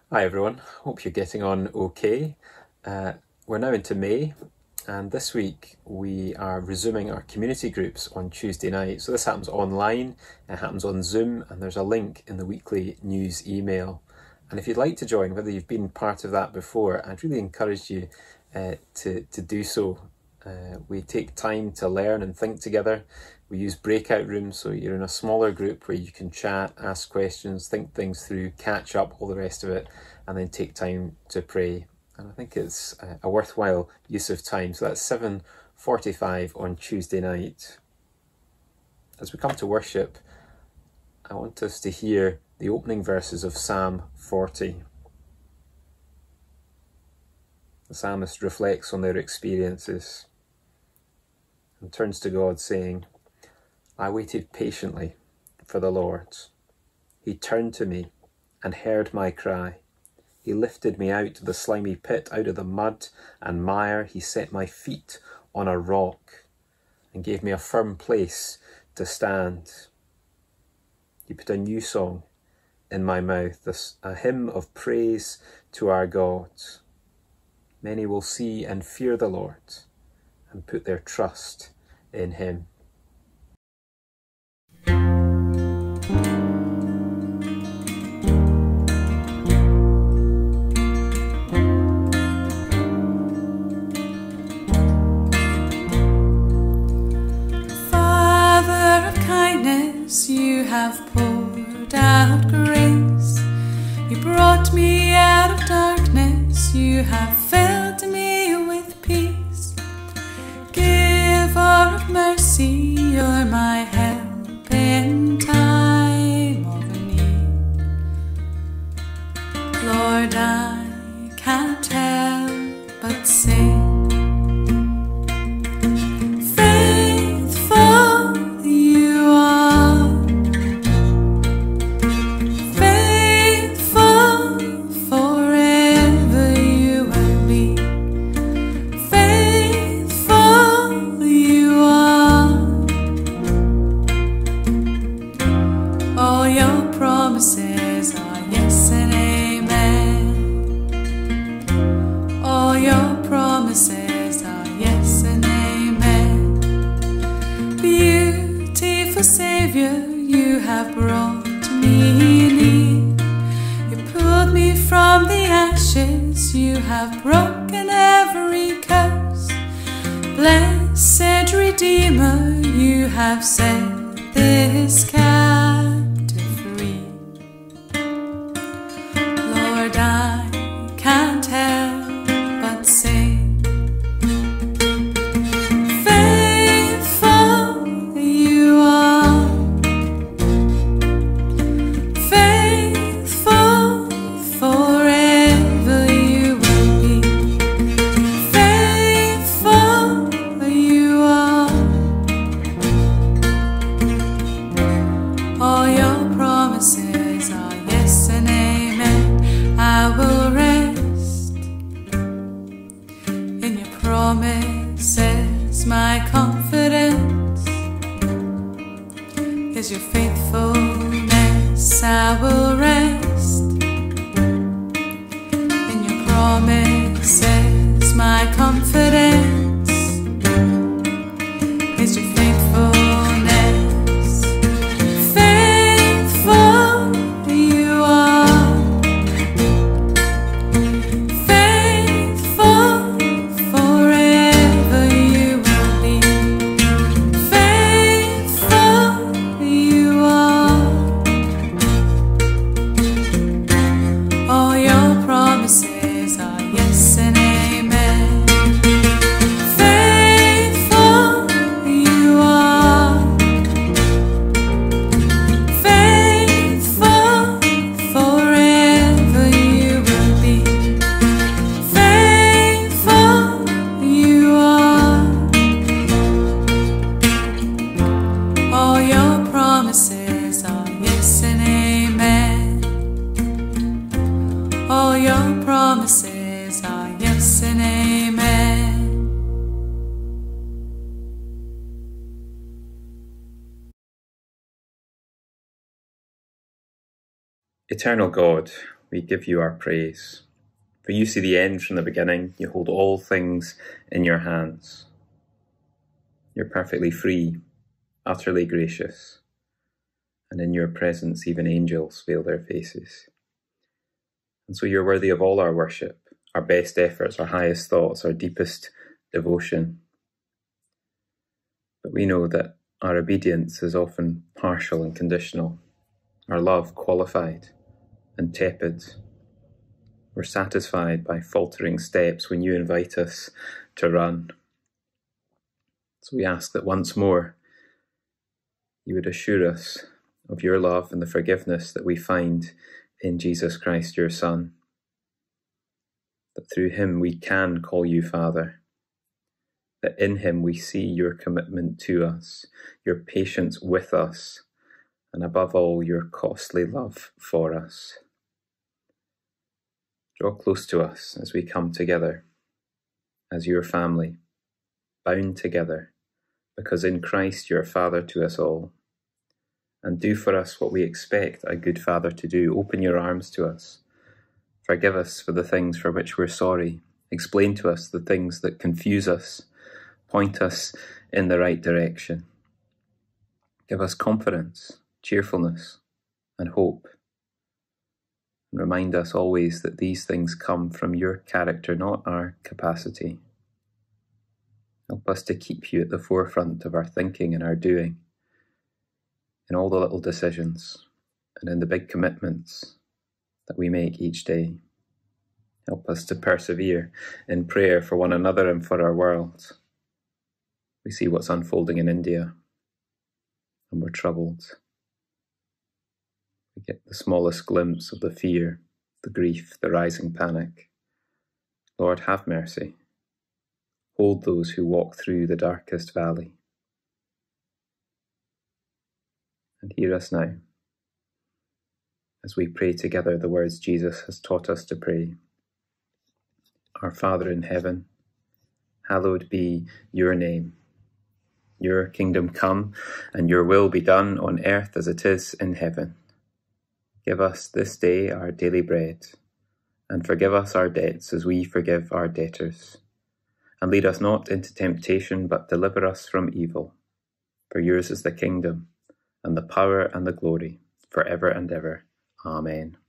Hi everyone, hope you're getting on okay. We're now into May, and this week we are resuming our community groups on Tuesday night. So this happens online, it happens on Zoom, and there's a link in the weekly news email. And if you'd like to join, whether you've been part of that before, I'd really encourage you to do so. We take time to learn and think together. We use breakout rooms, so you're in a smaller group where you can chat, ask questions, think things through, catch up, all the rest of it, and then take time to pray. And I think it's a worthwhile use of time. So that's 7:45 on Tuesday night. As we come to worship, I want us to hear the opening verses of Psalm 40. The psalmist reflects on their experiences and turns to God saying, I waited patiently for the Lord. He turned to me and heard my cry. He lifted me out of the slimy pit, out of the mud and mire. He set my feet on a rock and gave me a firm place to stand. He put a new song in my mouth, a hymn of praise to our God. Many will see and fear the Lord and put their trust in him. Father of kindness, you have poured out grace. You brought me out of darkness, you have filled me with peace. Giver of mercy, you're my help in time of need. Lord, I can't help but sing. Faithful you are, faithful forever you will be. Faithful you are. All your promises are yes and amen. All your promises are yes and amen. Beautiful Savior, you have brought me near. You pulled me from the ashes, you have broken every curse. Blessed Redeemer, you have set this captive free. Lord, I can't help but sing. Faithful you are, faithful forever you will be. Faithful you are. All your promises are yes and amen. I will rest in your promises. My confidence is your faithfulness. I will rest in your promises. My confidence is your faithfulness. Faithful you are, faithful forever you will be. Faithful you are. All your promises are yes and amen. Faithful you are, faithful forever you will be. Faithful you are. All your promises are yes and amen. All your promises are yes and amen. Eternal God, we give you our praise. For you see the end from the beginning, you hold all things in your hands. You're perfectly free, utterly gracious, and in your presence even angels veil their faces. And so you're worthy of all our worship, our best efforts, our highest thoughts, our deepest devotion. But we know that our obedience is often partial and conditional, our love qualified and tepid. We're satisfied by faltering steps when you invite us to run. So we ask that once more you would assure us of your love and the forgiveness that we find in Jesus Christ, your Son, that through him we can call you Father, that in him we see your commitment to us, your patience with us, and above all, your costly love for us. Draw close to us as we come together as your family, bound together, because in Christ you're Father to us all. And do for us what we expect a good Father to do. Open your arms to us. Forgive us for the things for which we're sorry. Explain to us the things that confuse us. Point us in the right direction. Give us confidence, cheerfulness, and hope. And remind us always that these things come from your character, not our capacity. Help us to keep you at the forefront of our thinking and our doing, in all the little decisions and in the big commitments that we make each day. Help us to persevere in prayer for one another and for our world. We see what's unfolding in India, and we're troubled. We get the smallest glimpse of the fear, the grief, the rising panic. Lord, have mercy. Hold those who walk through the darkest valley. And hear us now as we pray together the words Jesus has taught us to pray. Our Father in heaven, hallowed be your name. Your kingdom come, and your will be done on earth as it is in heaven. Give us this day our daily bread, and forgive us our debts as we forgive our debtors. And lead us not into temptation, but deliver us from evil. For yours is the kingdom, and the power and the glory, for ever and ever. Amen.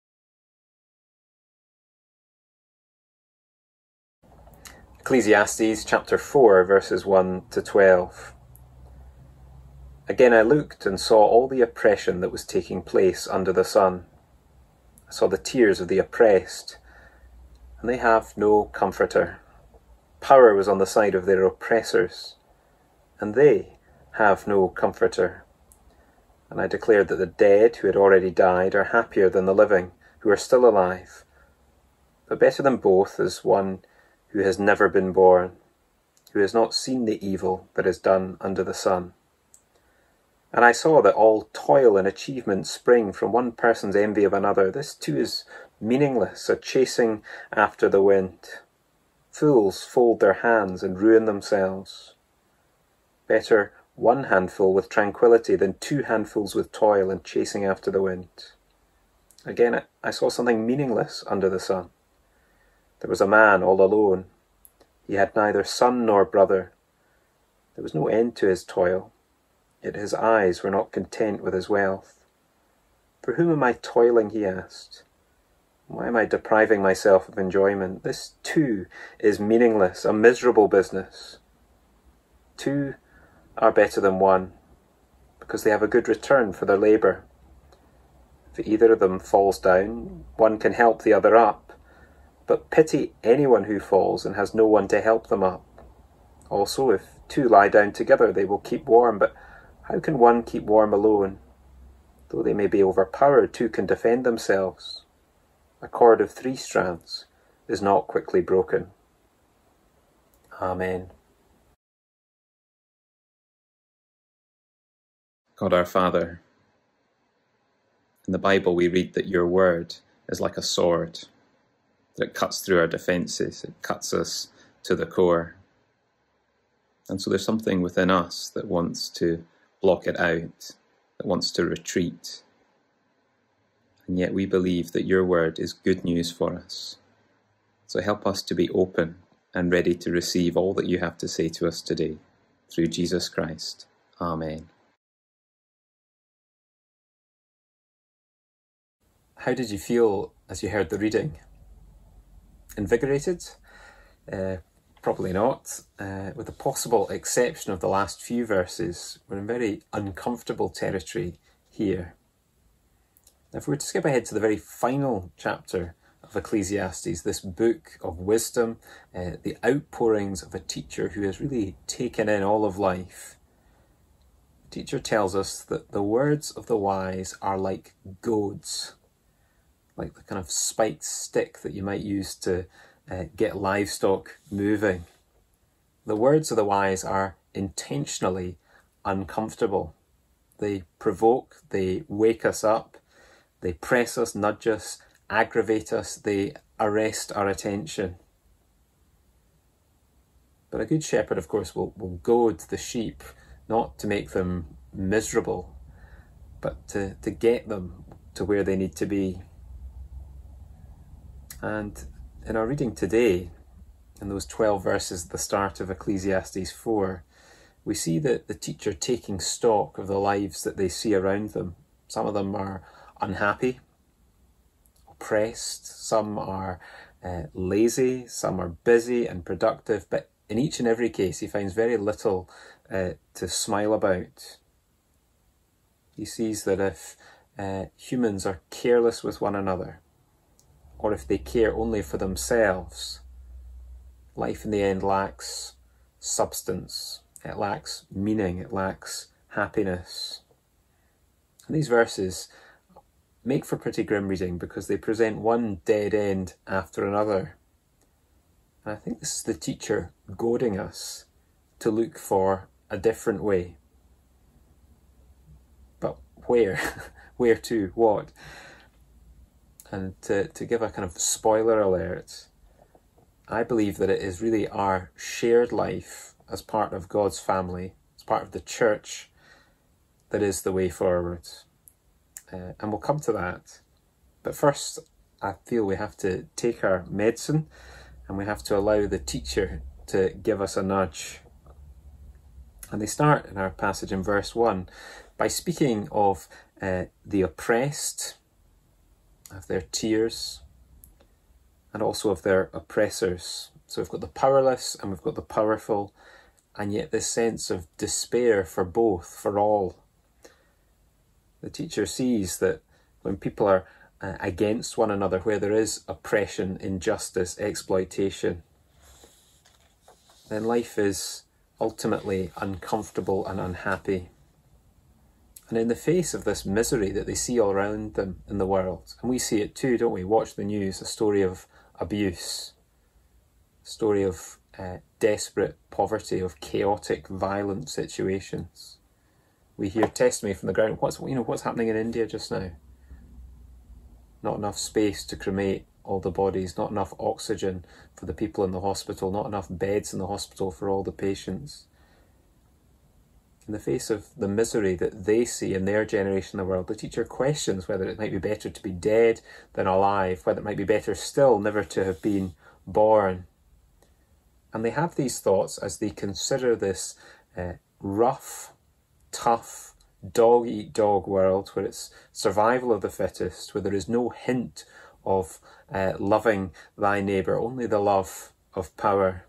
Ecclesiastes chapter 4, verses 1 to 12. Again I looked and saw all the oppression that was taking place under the sun. I saw the tears of the oppressed, and they have no comforter. Power was on the side of their oppressors, and they have no comforter. And I declared that the dead who had already died are happier than the living who are still alive. But better than both is one who has never been born, who has not seen the evil that is done under the sun. And I saw that all toil and achievement spring from one person's envy of another. This too is meaningless, a chasing after the wind. Fools fold their hands and ruin themselves. Better one handful with tranquility than 2 handfuls with toil and chasing after the wind. Again, I saw something meaningless under the sun. There was a man all alone. He had neither son nor brother. There was no end to his toil, yet his eyes were not content with his wealth. For whom am I toiling, he asked. Why am I depriving myself of enjoyment? This too is meaningless, a miserable business. 2 are better than 1, because they have a good return for their labour. If either of them falls down, one can help the other up. But pity anyone who falls and has no one to help them up. Also, if 2 lie down together, they will keep warm, but how can one keep warm alone? Though they may be overpowered, 2 can defend themselves. A cord of 3 strands is not quickly broken. Amen. God our Father, in the Bible we read that your word is like a sword, that it cuts through our defences, it cuts us to the core. And so there's something within us that wants to block it out, that wants to retreat. and yet we believe that your word is good news for us. So help us to be open and ready to receive all that you have to say to us today. Through Jesus Christ. Amen. How did you feel as you heard the reading? Invigorated? Probably not. With the possible exception of the last few verses, we're in very uncomfortable territory here. Now, if we were to skip ahead to the very final chapter of Ecclesiastes, this book of wisdom, the outpourings of a teacher who has really taken in all of life, the teacher tells us that the words of the wise are like goads, like the kind of spiked stick that you might use to get livestock moving. The words of the wise are intentionally uncomfortable. They provoke, they wake us up, they press us, nudge us, aggravate us, they arrest our attention. But a good shepherd, of course, will goad the sheep, not to make them miserable, but to get them to where they need to be. And in our reading today, in those 12 verses at the start of Ecclesiastes 4, we see that the teacher taking stock of the lives that they see around them. Some of them are unhappy, oppressed, some are lazy, some are busy and productive, but in each and every case he finds very little to smile about. He sees that if humans are careless with one another, or if they care only for themselves, life in the end lacks substance, it lacks meaning, it lacks happiness. And these verses make for pretty grim reading because they present one dead end after another. And I think this is the teacher goading us to look for a different way. But where? Where to? What? And to give a kind of spoiler alert, I believe that it is really our shared life as part of God's family, as part of the church, that is the way forward. And we'll come to that. But first, I feel we have to take our medicine and we have to allow the teacher to give us a nudge. And they start in our passage in verse 1 by speaking of the oppressed, of their tears, and also of their oppressors. So we've got the powerless and we've got the powerful, and yet this sense of despair for both, for all. The teacher sees that when people are against one another, where there is oppression, injustice, exploitation, then life is ultimately uncomfortable and unhappy. And in the face of this misery that they see all around them in the world, and we see it too, don't we? Watch the news, a story of abuse, a story of desperate poverty, of chaotic, violent situations. We hear testimony from the ground. What's happening in India just now? Not enough space to cremate all the bodies, not enough oxygen for the people in the hospital, not enough beds in the hospital for all the patients. In the face of the misery that they see in their generation of the world, the teacher questions whether it might be better to be dead than alive, whether it might be better still never to have been born. And they have these thoughts as they consider this rough, tough, dog-eat-dog world where it's survival of the fittest, where there is no hint of loving thy neighbour, only the love of power.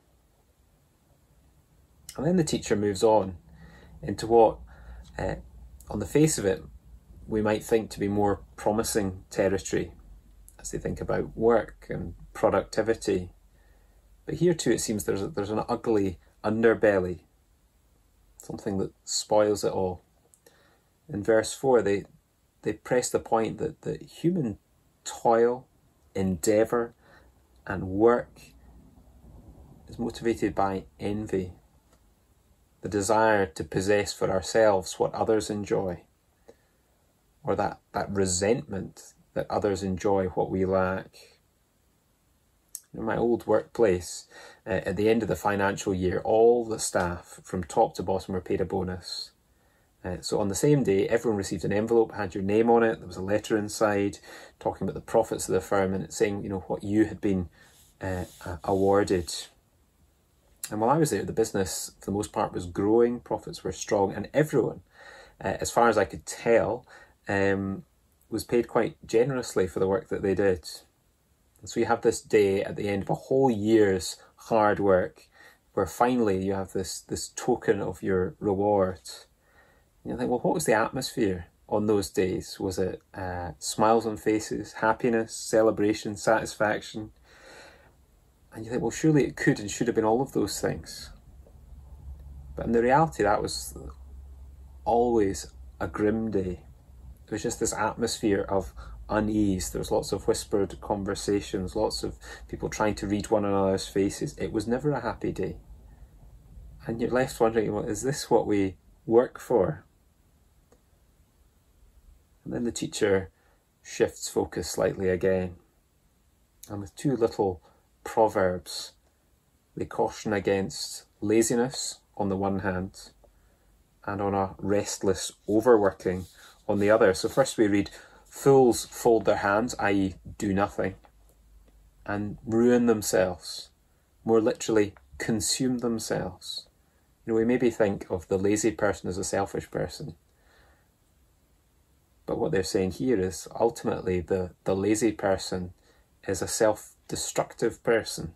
And then the teacher moves on into what, on the face of it, we might think to be more promising territory as they think about work and productivity. But here too it seems there's an ugly underbelly, something that spoils it all. In verse 4 they press the point that human toil, endeavour and work is motivated by envy, the desire to possess for ourselves what others enjoy, or that resentment that others enjoy what we lack. In my old workplace, at the end of the financial year, all the staff from top to bottom were paid a bonus. So on the same day, everyone received an envelope, had your name on it. There was a letter inside talking about the profits of the firm, and it's saying, what you had been awarded. And while I was there, the business, for the most part, was growing, profits were strong, and everyone, as far as I could tell, was paid quite generously for the work that they did. And so you have this day at the end of a whole year's hard work, where finally you have this token of your reward. And you think, well, what was the atmosphere on those days? Was it smiles on faces, happiness, celebration, satisfaction? And you think, well, surely it could and should have been all of those things. But in the reality, that was always a grim day. It was just this atmosphere of unease. There was lots of whispered conversations, lots of people trying to read one another's faces. It was never a happy day. And you're left wondering, well, is this what we work for? And then the teacher shifts focus slightly again. And with two little proverbs, they caution against laziness on the one hand and on a restless overworking on the other. So first we read, fools fold their hands, i.e. do nothing, and ruin themselves, more literally consume themselves. We maybe think of the lazy person as a selfish person, but what they're saying here is ultimately the lazy person is a self-destructive person.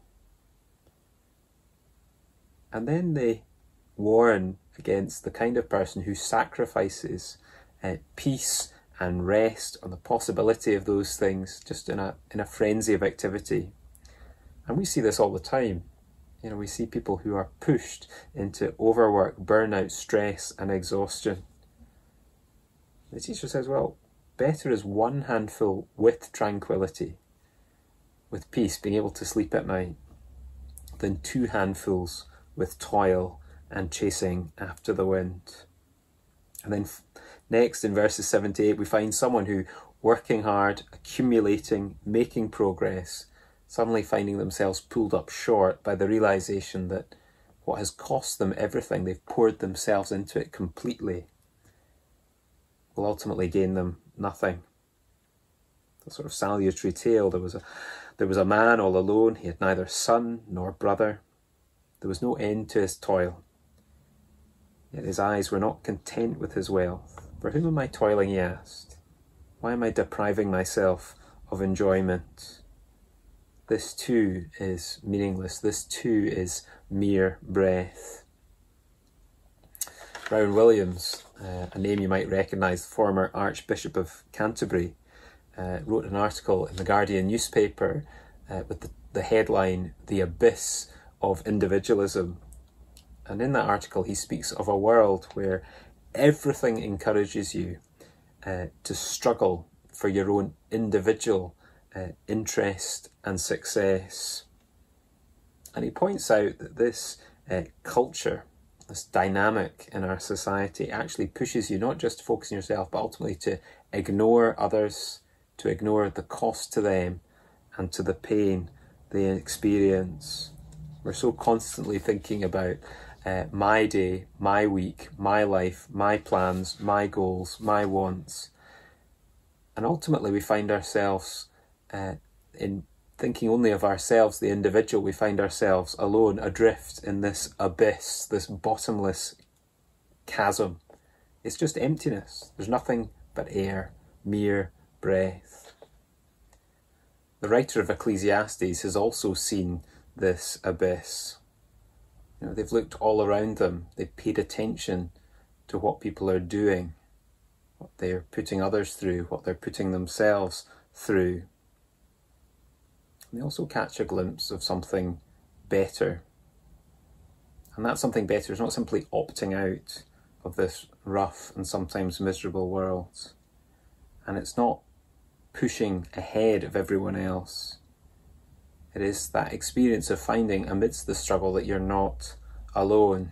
And then they warn against the kind of person who sacrifices peace and rest on the possibility of those things just in a frenzy of activity. And we see this all the time. We see people who are pushed into overwork, burnout, stress and exhaustion. The teacher says, well, better is one handful with tranquility, with peace, being able to sleep at night, than two handfuls with toil and chasing after the wind. And then next in verses 7 to 8, we find someone who, working hard, accumulating, making progress, suddenly finding themselves pulled up short by the realization that what has cost them everything, they've poured themselves into it completely, will ultimately gain them nothing. A sort of salutary tale. There was a man all alone. He had neither son nor brother. There was no end to his toil. Yet his eyes were not content with his wealth. For whom am I toiling, he asked. Why am I depriving myself of enjoyment? This too is meaningless. This too is mere breath. Rowan Williams, a name you might recognise, the former Archbishop of Canterbury, wrote an article in the Guardian newspaper with the headline, "The Abyss of Individualism." And in that article he speaks of a world where everything encourages you to struggle for your own individual interest and success. And he points out that this culture, this dynamic in our society, actually pushes you not just to focus on yourself, but ultimately to ignore others, to ignore the cost to them and to the pain they experience. We're so constantly thinking about my day, my week, my life, my plans, my goals, my wants. And ultimately we find ourselves in thinking only of ourselves, the individual. We find ourselves alone, adrift in this abyss, this bottomless chasm. It's just emptiness. There's nothing but air, mere breath. The writer of Ecclesiastes has also seen this abyss. They've looked all around them. They've paid attention to what people are doing, what they're putting others through, what they're putting themselves through. And they also catch a glimpse of something better. And that something better is not simply opting out of this rough and sometimes miserable world. And it's not pushing ahead of everyone else. It is that experience of finding amidst the struggle that you're not alone.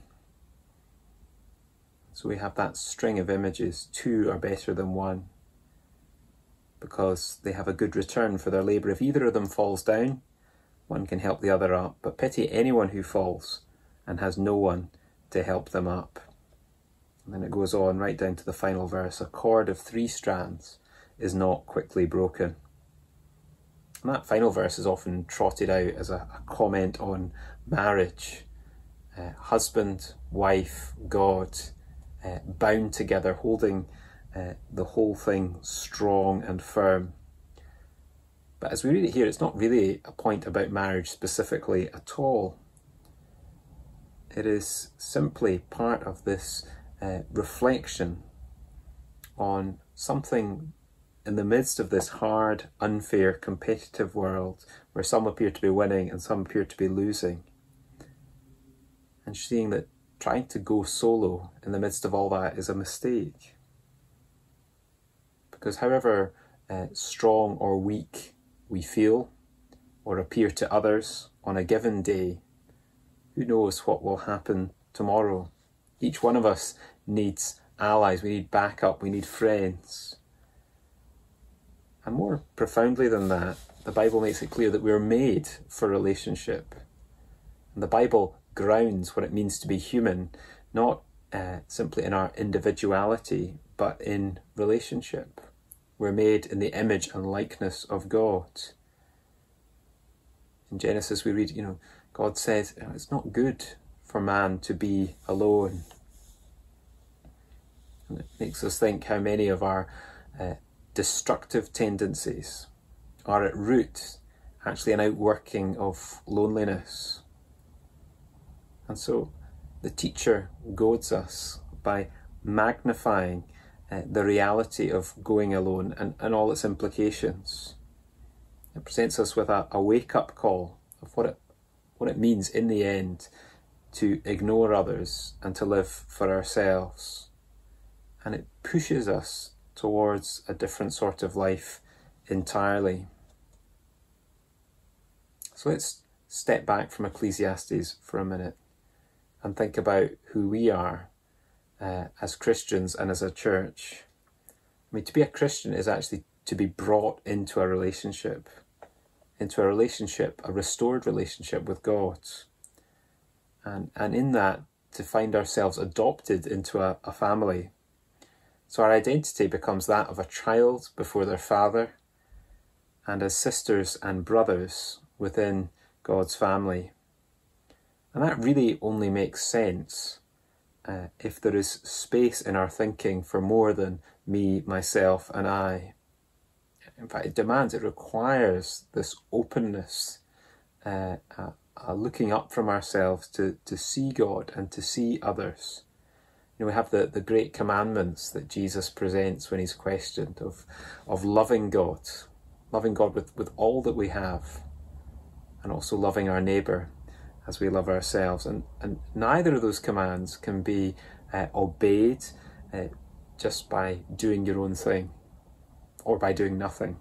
So we have that string of images. Two are better than one, because they have a good return for their labour. If either of them falls down, one can help the other up. But pity anyone who falls and has no one to help them up. And then it goes on right down to the final verse. A cord of 3 strands is not quickly broken. And that final verse is often trotted out as a comment on marriage. Husband, wife, God, bound together, holding the whole thing strong and firm. But as we read it here, it's not really a point about marriage specifically at all. It is simply part of this reflection on something in the midst of this hard, unfair, competitive world where some appear to be winning and some appear to be losing. And seeing that trying to go solo in the midst of all that is a mistake. Because however strong or weak we feel or appear to others on a given day, who knows what will happen tomorrow? Each one of us needs allies, we need backup, we need friends. And more profoundly than that, the Bible makes it clear that we're made for relationship. And the Bible grounds what it means to be human, not simply in our individuality, but in relationship. We're made in the image and likeness of God. In Genesis we read, God says it's not good for man to be alone. And it makes us think how many of our destructive tendencies are at root actually an outworking of loneliness. And so the teacher goads us by magnifying the reality of going alone and all its implications. It presents us with a wake-up call of what it means in the end to ignore others and to live for ourselves. And it pushes us towards a different sort of life entirely. So let's step back from Ecclesiastes for a minute and think about who we are as Christians and as a church. I mean, to be a Christian is actually to be brought into a relationship, a restored relationship with God. And in that, to find ourselves adopted into a family. So our identity becomes that of a child before their father, and as sisters and brothers within God's family. And that really only makes sense if there is space in our thinking for more than me, myself, and I. In fact, it requires this openness, a looking up from ourselves to see God and to see others. We have the great commandments that Jesus presents when he's questioned of loving God with all that we have, and also loving our neighbour as we love ourselves. And neither of those commands can be obeyed just by doing your own thing or by doing nothing.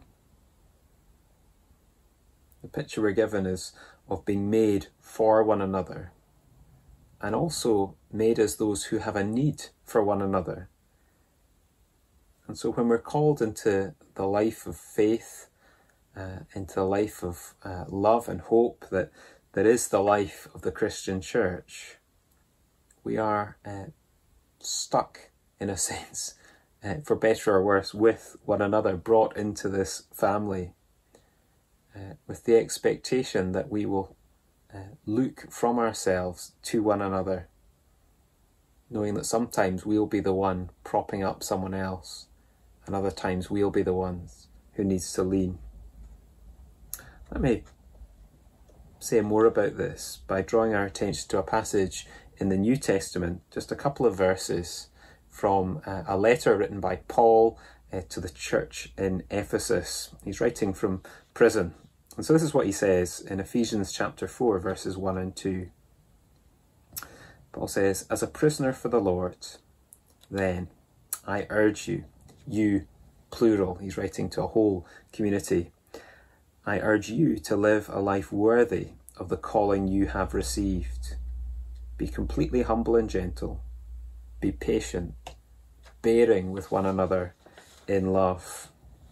The picture we're given is of being made for one another, and also made as those who have a need for one another. And so when we're called into the life of faith, into the life of love and hope that is the life of the Christian church, we are stuck, in a sense, for better or worse, with one another, brought into this family, with the expectation that we will look from ourselves to one another, knowing that sometimes we'll be the one propping up someone else, and other times we'll be the ones who needs to lean. Let me say more about this by drawing our attention to a passage in the New Testament, just a couple of verses from a letter written by Paul to the church in Ephesus. He's writing from prison. And so this is what he says in Ephesians chapter 4, verses 1 and 2. Paul says, "As a prisoner for the Lord, then I urge you, plural," he's writing to a whole community, "I urge you to live a life worthy of the calling you have received. Be completely humble and gentle. Be patient, bearing with one another in love."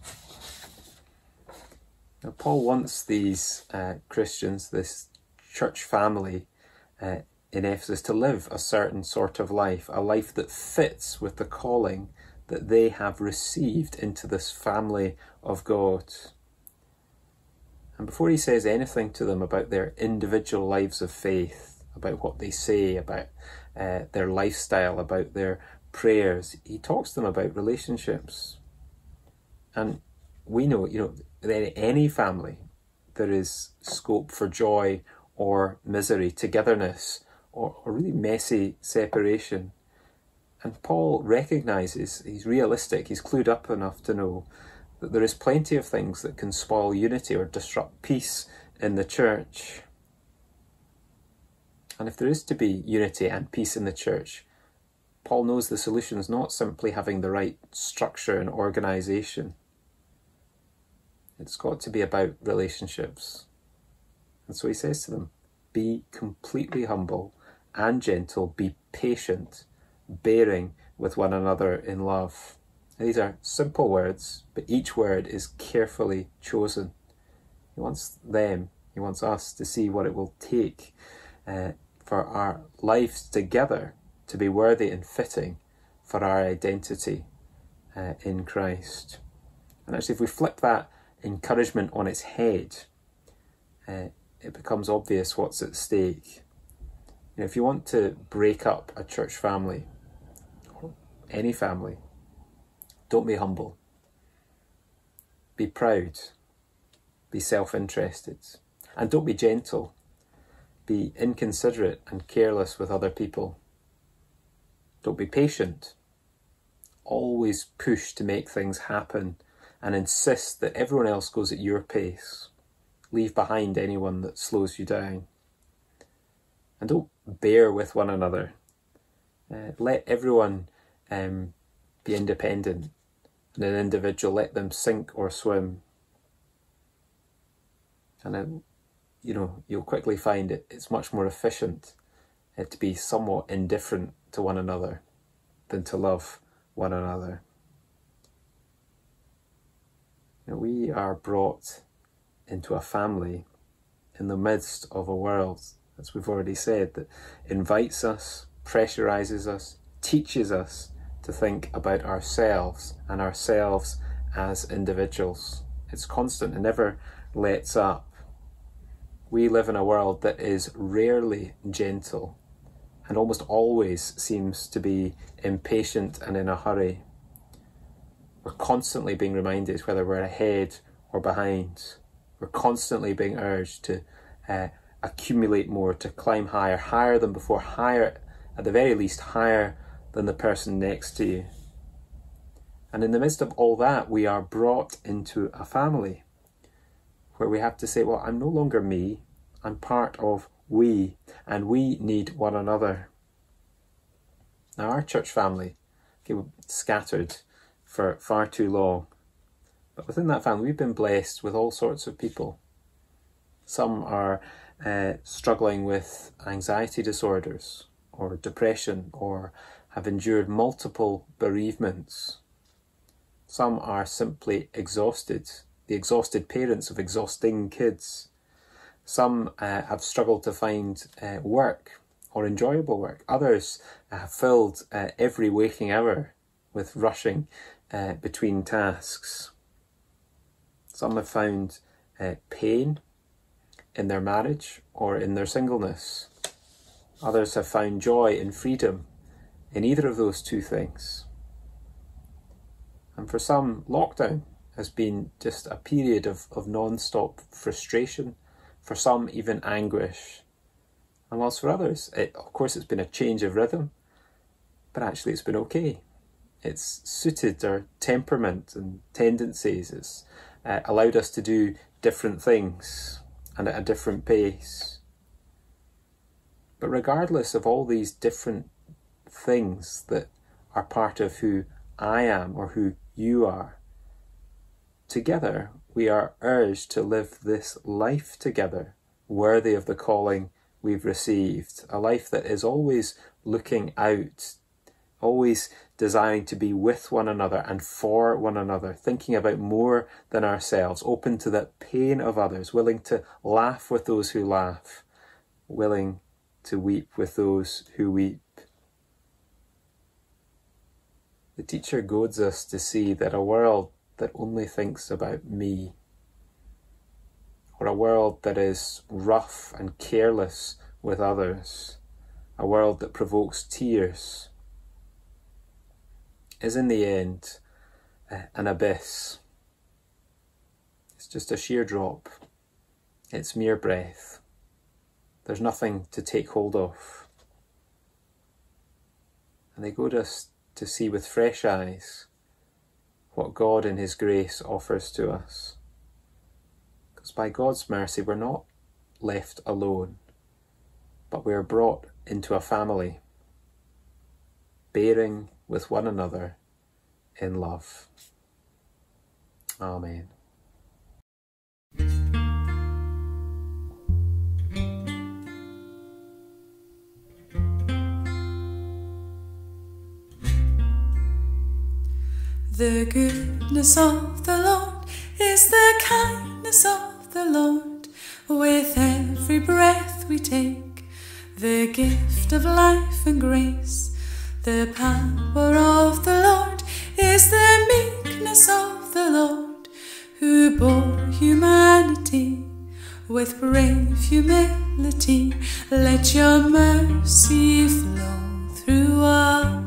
Now, Paul wants these Christians, this church family, in Ephesus to live a certain sort of life, a life that fits with the calling that they have received into this family of God. And before he says anything to them about their individual lives of faith, about what they say, about their lifestyle, about their prayers, he talks to them about relationships. And we know, that in any family there is scope for joy or misery, togetherness or really messy separation. And Paul recognises, he's realistic, he's clued up enough to know that there is plenty of things that can spoil unity or disrupt peace in the church. And if there is to be unity and peace in the church, Paul knows the solution is not simply having the right structure and organisation. It's got to be about relationships. And so he says to them, be completely humble and gentle, be patient, bearing with one another in love. And these are simple words, but each word is carefully chosen. He wants us to see what it will take for our lives together to be worthy and fitting for our identity in Christ. And actually, if we flip that encouragement on its head, it becomes obvious what's at stake. If you want to break up a church family, or any family, don't be humble. Be proud. Be self-interested. And don't be gentle. Be inconsiderate and careless with other people. Don't be patient. Always push to make things happen and insist that everyone else goes at your pace. Leave behind anyone that slows you down. And don't bear with one another. Let everyone be independent, and an individual, let them sink or swim. And then, you'll quickly find it's much more efficient to be somewhat indifferent to one another than to love one another. We are brought into a family in the midst of a world, as we've already said, that invites us, pressurizes us, teaches us to think about ourselves and ourselves as individuals. It's constant and never lets up. We live in a world that is rarely gentle and almost always seems to be impatient and in a hurry. We're constantly being reminded whether we're ahead or behind. We're constantly being urged to accumulate more, to climb higher than before, higher, at the very least, higher than the person next to you. And in the midst of all that, we are brought into a family where we have to say, well, I'm no longer me, I'm part of we, and we need one another. Now, our church family, we're scattered for far too long, but within that family, we've been blessed with all sorts of people. Some are struggling with anxiety disorders or depression, or have endured multiple bereavements. Some are simply exhausted, the exhausted parents of exhausting kids. Some have struggled to find work or enjoyable work. Others have filled every waking hour with rushing between tasks. Some have found pain in their marriage or in their singleness. Others have found joy and freedom in either of those two things. And for some, lockdown has been just a period of non-stop frustration, for some even anguish. And whilst for others, of course it's been a change of rhythm, but actually it's been okay. It's suited our temperament and tendencies. It's allowed us to do different things and at a different pace. But regardless of all these different things that are part of who I am or who you are, together we are urged to live this life together, worthy of the calling we've received. A life that is always looking out, always desiring to be with one another and for one another, thinking about more than ourselves, open to the pain of others, willing to laugh with those who laugh, willing to weep with those who weep. The teacher goads us to see that a world that only thinks about me, or a world that is rough and careless with others, a world that provokes tears, is in the end an abyss. It's just a sheer drop. It's mere breath. There's nothing to take hold of. And they goad us to see with fresh eyes what God in His grace offers to us. Because by God's mercy we're not left alone, but we're brought into a family, bearing with one another in love. Amen. The goodness of the Lord is the kindness of the Lord. With every breath we take, the gift of life and grace. The power of the Lord is the meekness of the Lord, who bore humanity with brave humility. Let your mercy flow through us.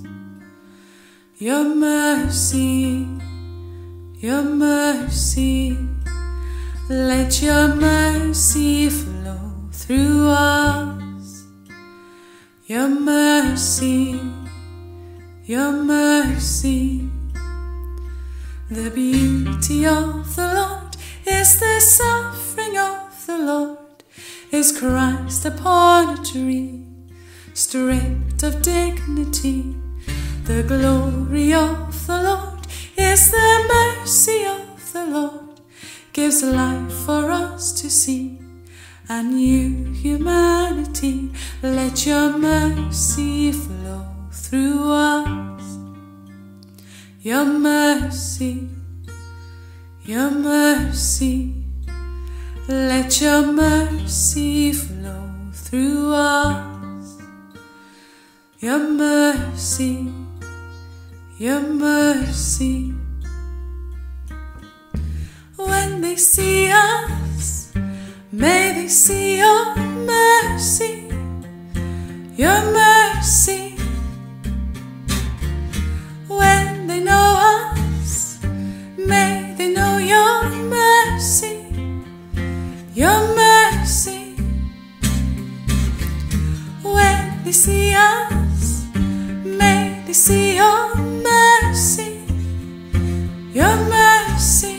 Your mercy, your mercy, let your mercy flow through us. Your mercy, your mercy. The beauty of the Lord is the suffering of the Lord, is Christ upon a tree, stripped of dignity. The glory of the Lord is the mercy of the Lord, gives life for us to see. And you, humanity, let your mercy flow through us. Your mercy, your mercy, let your mercy flow through us. Your mercy, your mercy. When they see us, may they see your mercy, your mercy. When they know us, may they know your mercy, your mercy. When they see us, may they see your mercy, your mercy.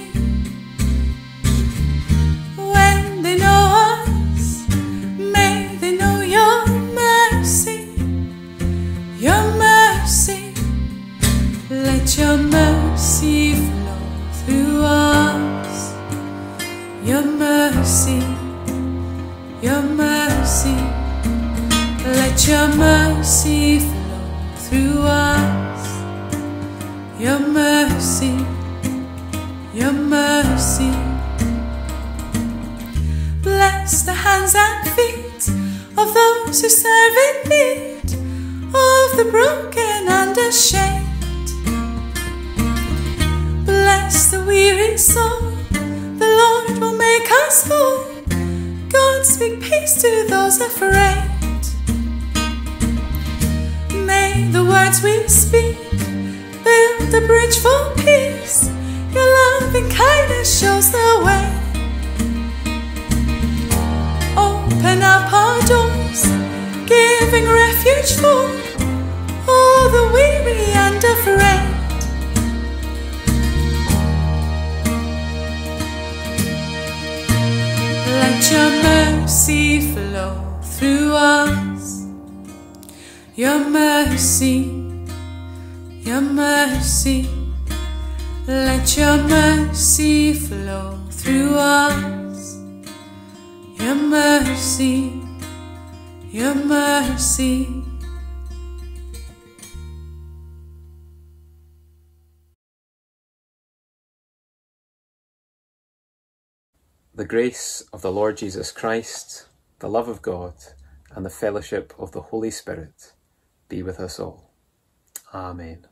When they know us, may they know your mercy, your mercy. Let your mercy flow through us. Your mercy, your mercy. Let your mercy flow through us. Your mercy, your mercy. Bless the hands and feet of those who serve in need of the broken and ashamed. Bless the weary soul, the Lord will make us whole. God, speak peace to those afraid. May the words we speak build a bridge for peace. Your loving kindness shows the way. Open up our doors, giving refuge for all the weary and afraid. Let your mercy flow through us. Your mercy, your mercy. Let your mercy flow through us. Your mercy, your mercy. The grace of the Lord Jesus Christ, the love of God, and the fellowship of the Holy Spirit be with us all. Amen.